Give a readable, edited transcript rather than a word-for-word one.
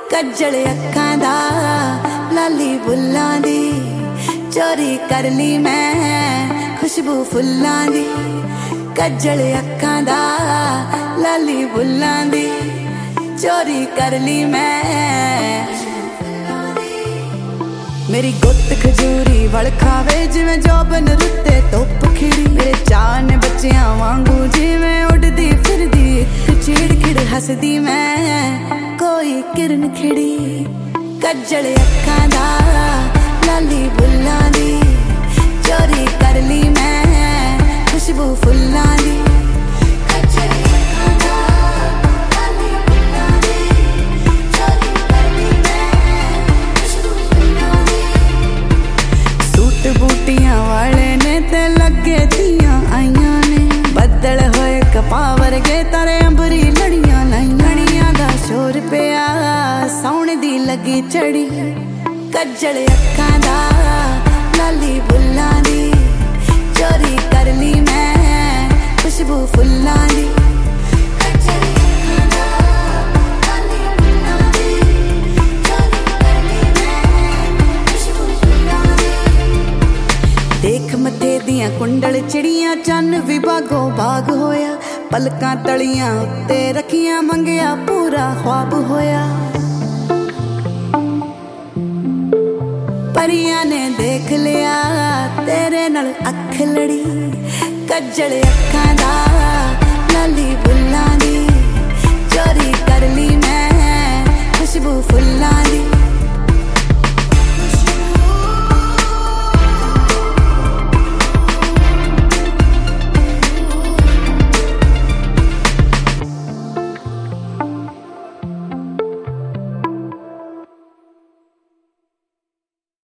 कज्जल अखां दा लाली बुल्लां दी चोरी कर ली मैं खुशबू फुल्लां दी। कज्जल अखां दा लाली बुल्लां दी चोरी कर ली मैं। मेरी गुत्त खजूरी वल खावे जिवें जोबन रुत्ते धुप खिड़ी। मेरे चान बच्चियां वांगू जिवें उड़दी फिरदी इक चिड़खिड़ हसदी मैं कोई किरण खिड़ी। कज्जल अखां दा लाली बुल्लां दी चोरी कर ली मैं खुशबू फुल्लां दी। बूटियां वाले ने ते लगे थियां आईयां ने बदल होए कपां वर्गे तारे अंबरी लड़ियां लाइयां। लड़ियां दा शोर पिया सौण दी लगी चढ़ी। कज्जल अखां दा लाली बुल्लां दी चोरी कर ली मैं खुशबू फुल्लां दी। देख मथे दियां कुंडल चिड़ियां चन्न भी बागो बाग होया। पलकां तलियां उत्ते रखियां मंगिया पूरा ख्वाब होया। परियां ने देख लिया तेरे नाल अख लड़ी। कज्जल अखां दा लाली बुल्लां दी चोरी कर ली मैं खुशबू फुल्लां दी।